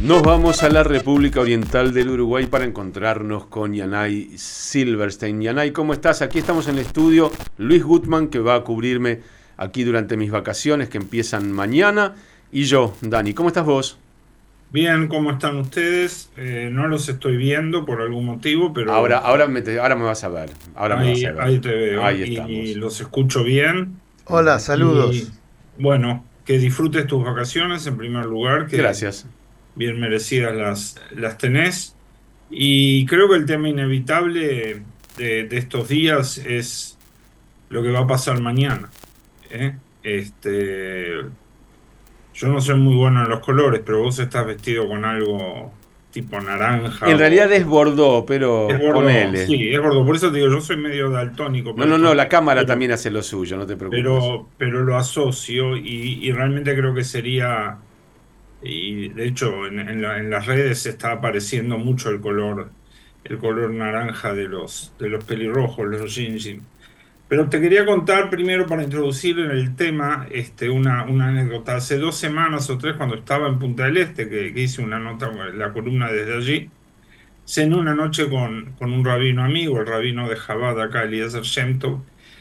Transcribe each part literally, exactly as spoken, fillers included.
Nos vamos a la República Oriental del Uruguay para encontrarnos con Yanay Silverstein. Yanay, ¿cómo estás? Aquí estamos en el estudio. Luis Gutman, que va a cubrirme aquí durante mis vacaciones, que empiezan mañana. Y yo, Dani, ¿cómo estás vos? Bien, ¿cómo están ustedes? Eh, no los estoy viendo por algún motivo, Ahora, pero ahora, me, te- ahora me vas a ver. Ahora me vas ahí, a ver. ahí te veo Ahí y estamos. los escucho bien. Hola, saludos. Y bueno, que disfrutes tus vacaciones en primer lugar, que Gracias. bien merecidas las, las tenés. Y creo que el tema inevitable de, de estos días es lo que va a pasar mañana, ¿eh? Este, yo no soy muy bueno en los colores, pero vos estás vestido con algo tipo naranja En realidad o... es Bordeaux, Es pero gordo, ponele. sí, es gordo. Por eso te digo, yo soy medio daltónico No, para no, estos no, la temas, cámara pero, también hace lo suyo, no te preocupes. pero, pero lo asocio y, y realmente creo que sería, y de hecho en, en la- en las redes está apareciendo mucho el color, el color naranja de los, de los pelirrojos, los Gingin. Pero te quería contar primero para introducir en el tema este, una, una anécdota. Hace dos semanas o tres, cuando estaba en Punta del Este, que, que hice una nota, la columna desde allí. Cené una noche con, con un rabino amigo, el rabino de Chabad acá, Eliezer Shem Tov,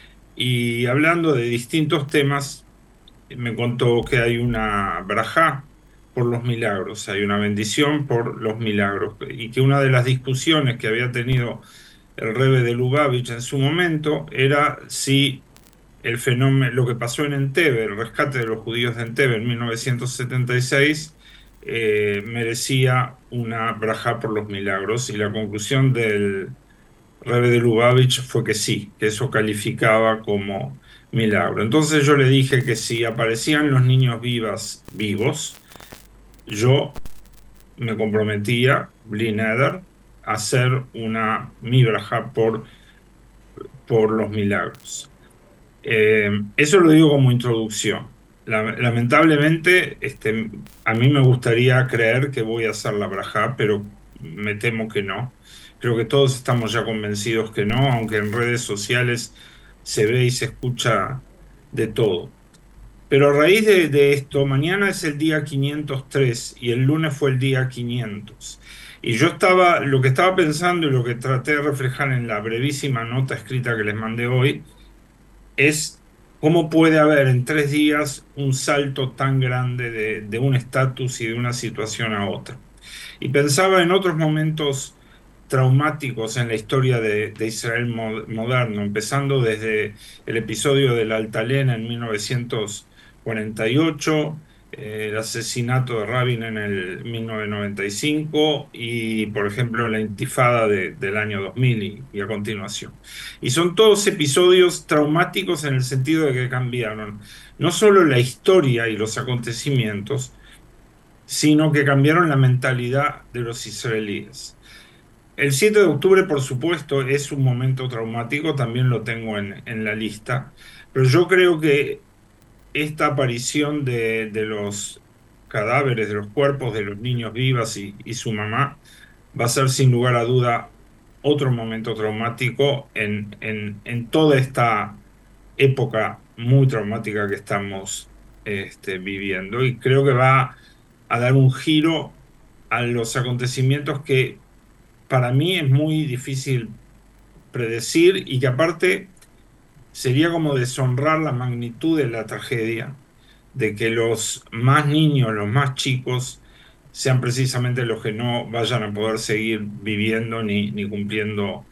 y hablando de distintos temas, me contó que hay una brajá por los milagros, hay una bendición por los milagros, y que una de las discusiones que había tenido el Rebbe de Lubavitch en su momento era si el fenómeno, lo que pasó en Entebbe, el rescate de los judíos de Entebbe en mil novecientos setenta y seis, eh, merecía una braja por los milagros, y la conclusión del Rebbe de Lubavitch fue que sí, que eso calificaba como milagro. Entonces yo le dije que si aparecían los niños vivas, vivos, yo me comprometía, Bli Neder, a hacer una mi braja por, por los milagros. Eh, eso lo digo como introducción. La- lamentablemente, este, a mí me gustaría creer que voy a hacer la braja, pero me temo que no. Creo que todos estamos ya convencidos que no, aunque en redes sociales se ve y se escucha de todo. Pero a raíz de, de esto, mañana es el día quinientos tres y el lunes fue el día quinientos. Y yo estaba, lo que estaba pensando y lo que traté de reflejar en la brevísima nota escrita que les mandé hoy, es cómo puede haber en tres días un salto tan grande de, de un estatus y de una situación a otra. Y pensaba en otros momentos traumáticos en la historia de, de Israel mo- moderno, empezando desde el episodio de la Altalena en mil novecientos cuarenta y ocho, eh, el asesinato de Rabin en el mil novecientos noventa y cinco y, por ejemplo, la intifada de- del año dos mil y, y a continuación. Y son todos episodios traumáticos en el sentido de que cambiaron no solo la historia y los acontecimientos, sino que cambiaron la mentalidad de los israelíes. El siete de octubre, por supuesto, es un momento traumático, también lo tengo en, en la lista, pero yo creo que esta aparición de, de los cadáveres, de los cuerpos de los niños vivas y, y su mamá, va a ser sin lugar a duda otro momento traumático en, en, en toda esta época muy traumática que estamos este, viviendo. Y creo que va a dar un giro a los acontecimientos que para mí es muy difícil predecir y que aparte sería como deshonrar la magnitud de la tragedia, de que los más niños, los más chicos, sean precisamente los que no vayan a poder seguir viviendo ni, ni cumpliendo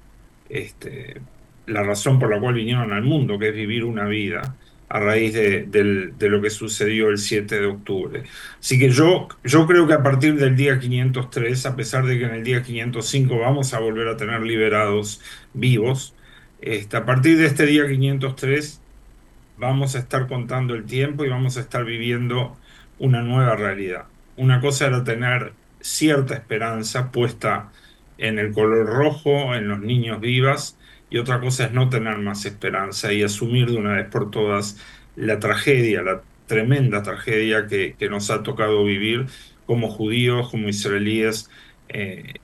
este, la razón por la cual vinieron al mundo, que es vivir una vida a raíz de, del- de lo que sucedió el siete de octubre. Así que yo, yo creo que a partir del día quinientos tres, a pesar de que en el día quinientos cinco vamos a volver a tener liberados vivos, este, a partir de este día quinientos tres vamos a estar contando el tiempo y vamos a estar viviendo una nueva realidad. Una cosa era tener cierta esperanza puesta en el color rojo, en los niños vivas, y otra cosa es no tener más esperanza y asumir de una vez por todas la tragedia, la tremenda tragedia que, que nos ha tocado vivir como judíos, como israelíes, eh,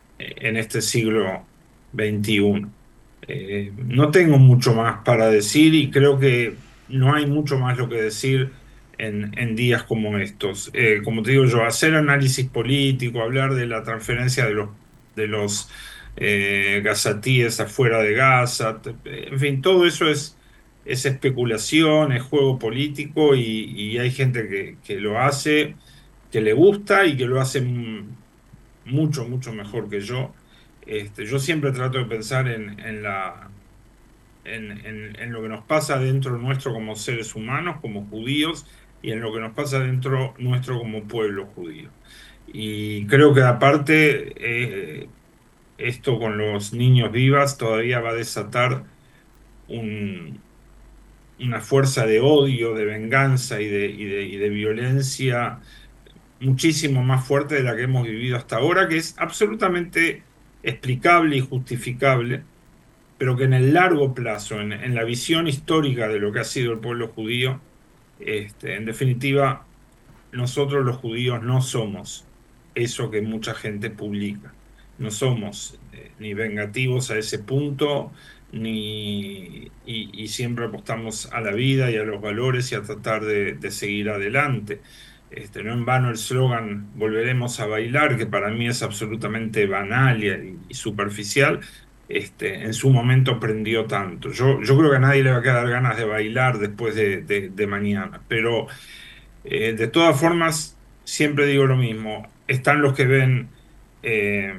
en este siglo veintiuno. Eh, no tengo mucho más para decir y creo que no hay mucho más lo que decir en, en días como estos. Eh, como te digo yo, hacer análisis político, hablar de la transferencia de los, de los eh, gazatíes afuera de Gaza, en fin, todo eso es, es especulación, es juego político y, y hay gente que, que lo hace, que le gusta y que lo hace mucho, mucho mejor que yo. Este, yo siempre trato de pensar en, en la, en, en, en lo que nos pasa dentro nuestro como seres humanos, como judíos, y en lo que nos pasa dentro nuestro como pueblo judío. Y creo que aparte, eh, esto con los niños vivas todavía va a desatar un, una fuerza de odio, de venganza y de, y de, y de violencia muchísimo más fuerte de la que hemos vivido hasta ahora, que es absolutamente explicable y justificable, pero que en el largo plazo, en, en la visión histórica de lo que ha sido el pueblo judío, este, en definitiva, nosotros los judíos no somos eso que mucha gente publica. No somos eh, ni vengativos a ese punto, ni, y, y siempre apostamos a la vida y a los valores y a tratar de, de seguir adelante. Este, no en vano el slogan "volveremos a bailar", que para mí es absolutamente banal y, y superficial, este, en su momento prendió tanto. Yo, yo creo que a nadie le va a quedar ganas de bailar después de, de, de mañana, pero eh, de todas formas, siempre digo lo mismo, están los que ven eh,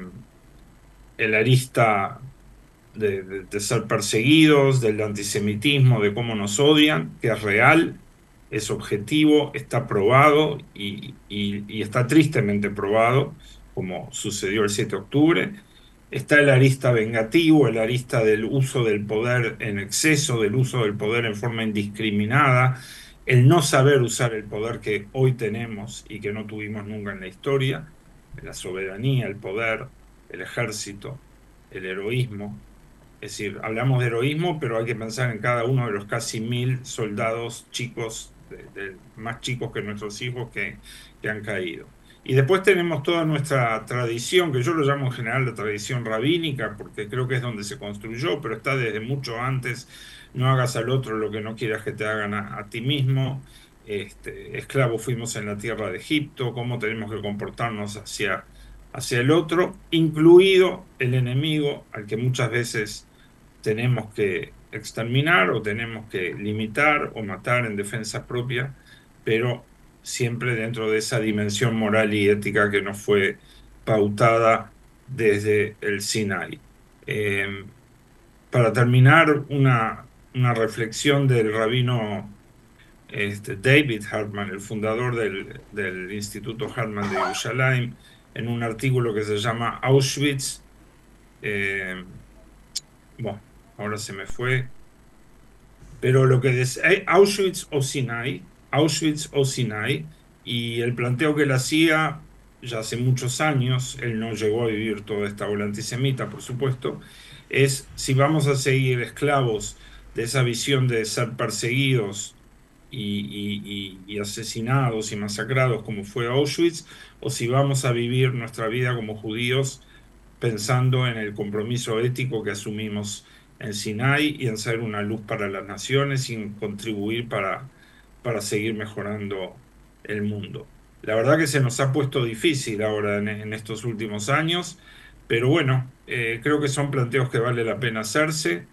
el arista de, de, de ser perseguidos, del antisemitismo, de cómo nos odian, que es real, es objetivo, está probado y, y, y está tristemente probado, como sucedió el siete de octubre. Está el arista vengativo, el arista del uso del poder en exceso, del uso del poder en forma indiscriminada, el no saber usar el poder que hoy tenemos y que no tuvimos nunca en la historia, la soberanía, el poder, el ejército, el heroísmo. Es decir, hablamos de heroísmo, pero hay que pensar en cada uno de los casi mil soldados chicos, de, de, más chicos que nuestros hijos, que, que han caído. Y después tenemos toda nuestra tradición, que yo lo llamo en general la tradición rabínica, porque creo que es donde se construyó, pero está desde mucho antes. No hagas al otro lo que no quieras que te hagan a, a ti mismo. Este, esclavos fuimos en la tierra de Egipto, cómo tenemos que comportarnos hacia, hacia el otro, incluido el enemigo, al que muchas veces tenemos que exterminar o tenemos que limitar o matar en defensa propia, pero siempre dentro de esa dimensión moral y ética que nos fue pautada desde el Sinai. Eh, para terminar, una, una reflexión del rabino este, David Hartman, el fundador del, del Instituto Hartman de Yerushalayim, en un artículo que se llama Auschwitz. Eh, bueno, ahora se me fue. Pero lo que decía, Auschwitz o Sinai, Auschwitz o Sinai, y el planteo que él hacía ya hace muchos años, él no llegó a vivir toda esta ola antisemita, por supuesto, es si vamos a seguir esclavos de esa visión de ser perseguidos y, y, y, y asesinados y masacrados como fue Auschwitz, o si vamos a vivir nuestra vida como judíos pensando en el compromiso ético que asumimos en Sinai y en ser una luz para las naciones y en contribuir para, para seguir mejorando el mundo. La verdad que se nos ha puesto difícil ahora en, en estos últimos años, pero bueno, eh, creo que son planteos que vale la pena hacerse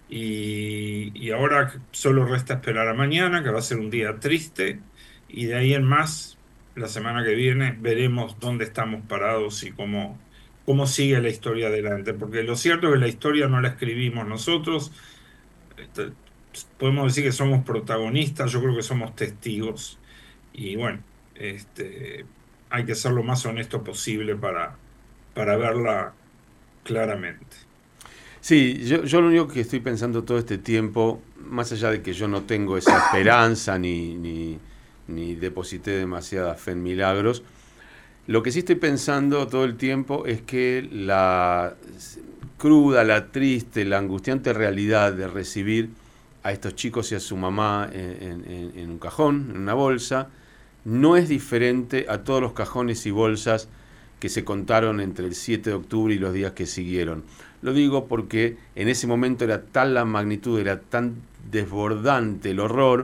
y, y ahora solo resta esperar a mañana, que va a ser un día triste, y de ahí en más, la semana que viene, veremos dónde estamos parados y cómo cómo sigue la historia adelante, porque lo cierto es que la historia no la escribimos nosotros, este, podemos decir que somos protagonistas, yo creo que somos testigos, y bueno, este, hay que ser lo más honesto posible para, para verla claramente. Sí, yo, yo lo único que estoy pensando todo este tiempo, más allá de que yo no tengo esa esperanza ni, ni, ni deposité demasiada fe en milagros, lo que sí estoy pensando todo el tiempo es que la cruda, la triste, la angustiante realidad de recibir a estos chicos y a su mamá en, en, en un cajón, en una bolsa, no es diferente a todos los cajones y bolsas que se contaron entre el siete de octubre y los días que siguieron. Lo digo porque en ese momento era tal la magnitud, era tan desbordante el horror,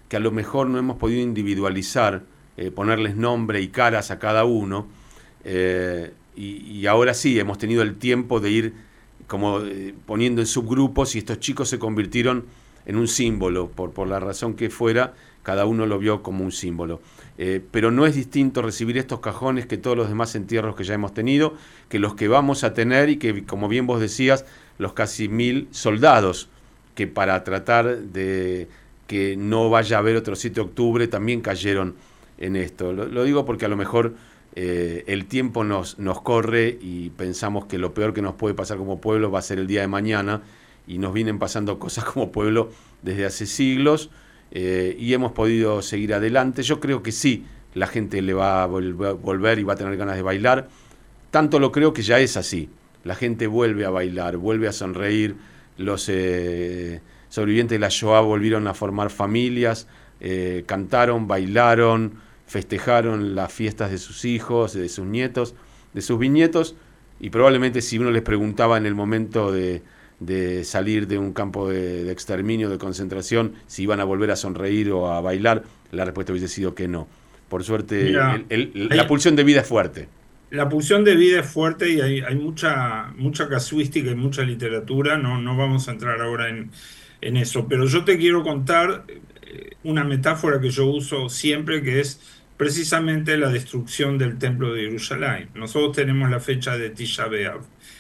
que a lo mejor no hemos podido individualizar, eh, ponerles nombre y caras a cada uno, eh, y, y ahora sí, hemos tenido el tiempo de ir como eh, poniendo en subgrupos, y estos chicos se convirtieron en un símbolo, por, por la razón que fuera, cada uno lo vio como un símbolo. Eh, pero no es distinto recibir estos cajones que todos los demás entierros que ya hemos tenido, que los que vamos a tener, y que, como bien vos decías, los casi mil soldados que, para tratar de que no vaya a haber otro siete de octubre, también cayeron en esto. Lo, lo digo porque a lo mejor eh, el tiempo nos, nos corre y pensamos que lo peor que nos puede pasar como pueblo va a ser el día de mañana, y nos vienen pasando cosas como pueblo desde hace siglos, eh, y hemos podido seguir adelante. Yo creo que sí, la gente le va a volver y va a tener ganas de bailar. Tanto lo creo que ya es así. La gente vuelve a bailar, vuelve a sonreír. Los eh, sobrevivientes de la Shoah volvieron a formar familias, eh, cantaron, bailaron, festejaron las fiestas de sus hijos, de sus nietos, de sus bisnietos, y probablemente si uno les preguntaba en el momento de, de salir de un campo de, de exterminio, de concentración, si iban a volver a sonreír o a bailar, la respuesta hubiese sido que no. Por suerte, Mira, el, el, la pulsión de vida es fuerte. La pulsión de vida es fuerte y hay, hay mucha, mucha casuística y mucha literatura. No, no vamos a entrar ahora en, en eso, pero yo te quiero contar una metáfora que yo uso siempre, que es precisamente la destrucción del templo de Jerusalén. Nosotros tenemos la fecha de Tisha B'Av,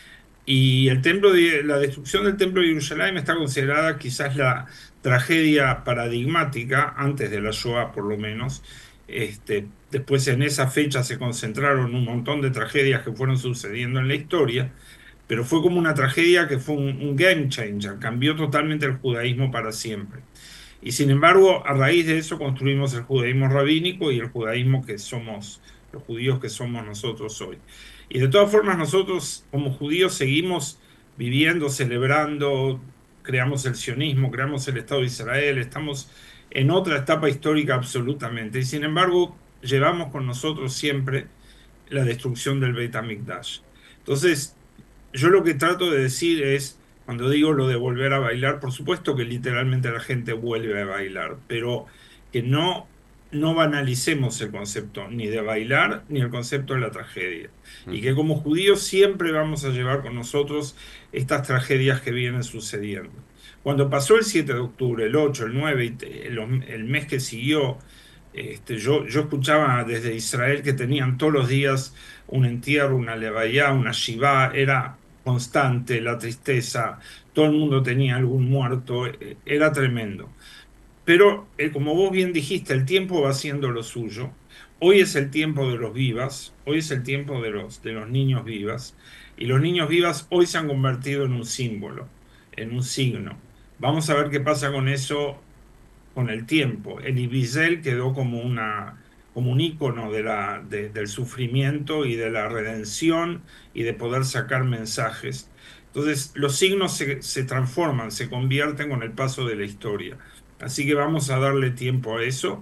y el templo de, la destrucción del templo de Jerusalén está considerada quizás la tragedia paradigmática, antes de la Shoah por lo menos. Este, después, en esa fecha se concentraron un montón de tragedias que fueron sucediendo en la historia, pero fue como una tragedia que fue un, un game changer, cambió totalmente el judaísmo para siempre. Y sin embargo, a raíz de eso construimos el judaísmo rabínico y el judaísmo que somos, los judíos que somos nosotros hoy. Y de todas formas, nosotros como judíos seguimos viviendo, celebrando, creamos el sionismo, creamos el Estado de Israel, estamos en otra etapa histórica absolutamente. Y sin embargo, llevamos con nosotros siempre la destrucción del Beit HaMikdash. Entonces, yo lo que trato de decir es, cuando digo lo de volver a bailar, por supuesto que literalmente la gente vuelve a bailar, pero que no, no banalicemos el concepto ni de bailar ni el concepto de la tragedia. Y que como judíos siempre vamos a llevar con nosotros estas tragedias que vienen sucediendo. Cuando pasó el siete de octubre, el ocho, el nueve, el, el mes que siguió, este, yo, yo escuchaba desde Israel que tenían todos los días un entierro, una levayá, una shivá, era constante la tristeza, todo el mundo tenía algún muerto, era tremendo. Pero, eh, como vos bien dijiste, el tiempo va haciendo lo suyo. Hoy es el tiempo de los vivas, hoy es el tiempo de los, de los niños vivas, y los niños vivas hoy se han convertido en un símbolo, en un signo. Vamos a ver qué pasa con eso con el tiempo. Elie Wiesel quedó como, una, como un ícono de la, de, del sufrimiento y de la redención y de poder sacar mensajes. Entonces los signos se, se transforman, se convierten con el paso de la historia. Así que vamos a darle tiempo a eso.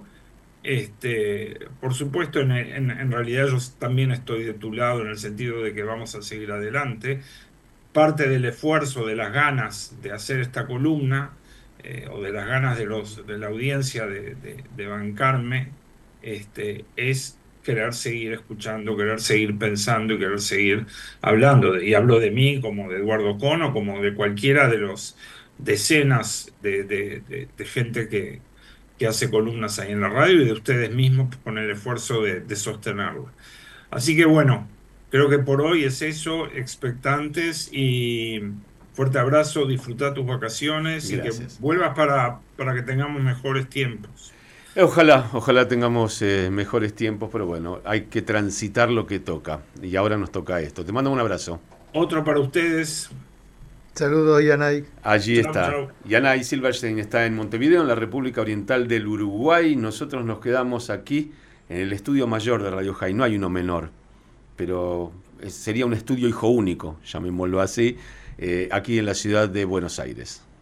Este, por supuesto, en, en, en realidad yo también estoy de tu lado en el sentido de que vamos a seguir adelante. Parte del esfuerzo, de las ganas de hacer esta columna, eh, o de las ganas de, los, de la audiencia de, de, de bancarme, este, es querer seguir escuchando, querer seguir pensando y querer seguir hablando. Y hablo de mí como de Eduardo Cono, como de cualquiera de los decenas de, de, de, de gente que, que hace columnas ahí en la radio, y de ustedes mismos con el esfuerzo de, de sostenerla. Así que bueno, creo que por hoy es eso, expectantes, y fuerte abrazo, disfruta tus vacaciones. Gracias. Y que vuelvas para, para que tengamos mejores tiempos. Ojalá, ojalá tengamos eh, mejores tiempos, pero bueno, hay que transitar lo que toca, y ahora nos toca esto. Te mando un abrazo. Otro para ustedes. Saludos, Yanay. Allí chau, está. Chau. Yanay Silverstein está en Montevideo, en la República Oriental del Uruguay. Nosotros nos quedamos aquí en el estudio mayor de Radio High. No hay uno menor, pero sería un estudio hijo único, llamémoslo así, eh, aquí en la ciudad de Buenos Aires.